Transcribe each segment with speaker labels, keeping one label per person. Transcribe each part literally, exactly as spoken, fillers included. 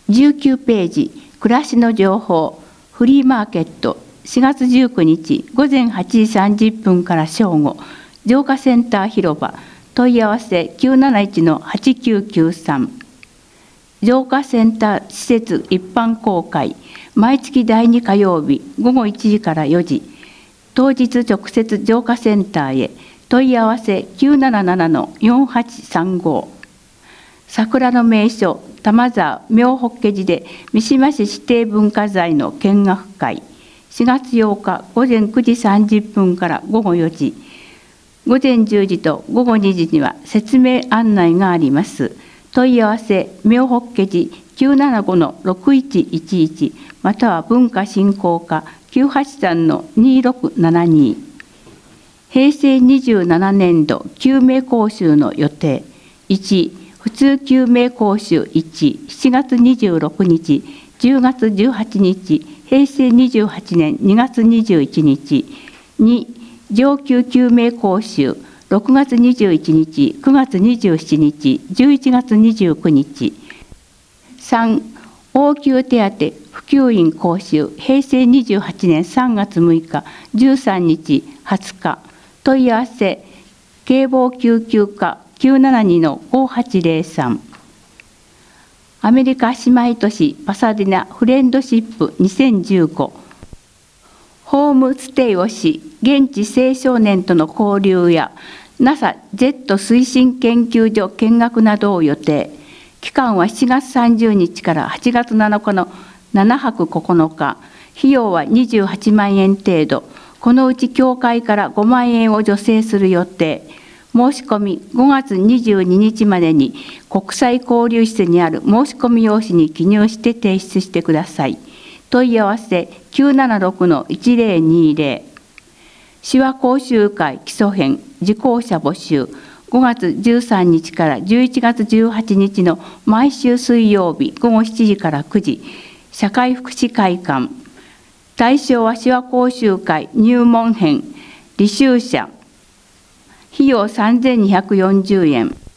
Speaker 1: じゅうきゅうページ、暮らしの情報、フリーマーケット、しがつじゅうくにちごぜんはちじさんじゅっぷんから正午、浄化センター広場、問い合わせ きゅうなないちのはちきゅうきゅうさん。浄化センター施設一般公開、毎月だいに火曜日ごごいちじからよじ、当日直接浄化センターへ、問い合わせ きゅうななななのよんはちさんご。桜の名所、玉沢妙法華寺で三島市指定文化財の見学会、しがつようかごぜんくじさんじゅっぷんからごごよじ、ごぜんじゅうじとごごにじには説明案内があります。問い合わせ妙法華寺 きゅうななごのろくいちいちいち または文化振興課 きゅうはちさんのにろくななに。へいせいにじゅうななねんど救命講習の予定。いち、普通救命講習いち、しちがつにじゅうろくにち、じゅうがつじゅうはちにち、へいせいにじゅうはちねんにがつにじゅういちにち。に、上級救命講習ろくがつにじゅういちにち、くがつにじゅうしちにち、じゅういちがつにじゅうくにち。さん、応急手当普及員講習へいせいにじゅうはちねんさんがつむいか、じゅうさんにち、はつか。問い合わせ警防救急課 きゅうななにのごはちぜろさん。アメリカ姉妹都市パサディナフレンドシップにせんじゅうご。ホームステイをし、現地青少年との交流や ナサ ジェット 推進研究所見学などを予定。期間はしちがつさんじゅうにちからはちがつなのかのななはくここのか。費用はにじゅうはちまんえん程度。このうち協会からごまんえんを助成する予定。申し込みごがつにじゅうににちまでに国際交流施設にある申し込み用紙に記入して提出してください。問い合わせ きゅうななろくのいちぜろにぜろ。手話講習会基礎編受講者募集。ごがつじゅうさんにちからじゅういちがつじゅうはちにちの毎週水曜日ごごしちじからくじ、社会福祉会館。対象は手話講習会入門編、履修者。費用さんぜんにひゃくよんじゅうえん。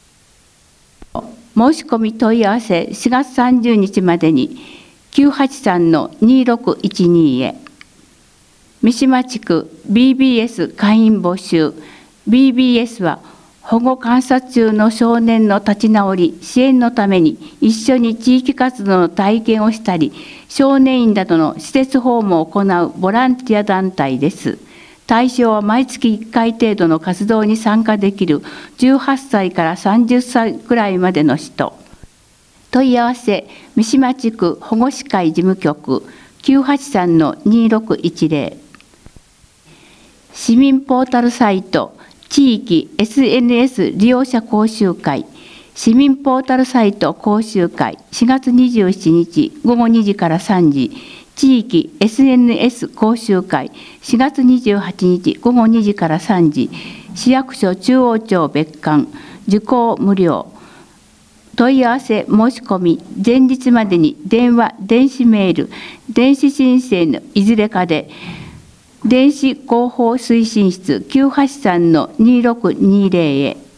Speaker 1: 申し込み問い合わせしがつさんじゅうにちまでにきゅうはちさんのにろくいちにへ。三島地区 ビービーエス 会員募集。ビービーエス は保護観察中の少年の立ち直り支援のために一緒に地域活動の体験をしたり、少年院などの施設訪問を行うボランティア団体です。対象は毎月いっかい程度の活動に参加できるじゅうはっさいからさんじゅっさいくらいまでの人。問い合わせ三島地区保護司会事務局 きゅうはちさんのにろくいちぜろ。市民ポータルサイト地域 エスエヌエス 利用者講習会。市民ポータルサイト講習会しがつにじゅうしちにちごごにじからさんじ。地域 エスエヌエス 講習会しがつにじゅうはちにちごごにじからさんじ。市役所中央庁別館。受講無料。問い合わせ申し込み前日までに電話、電子メール、電子申請のいずれかで電子広報推進室きゅうはちさんのにろくにぜろへ。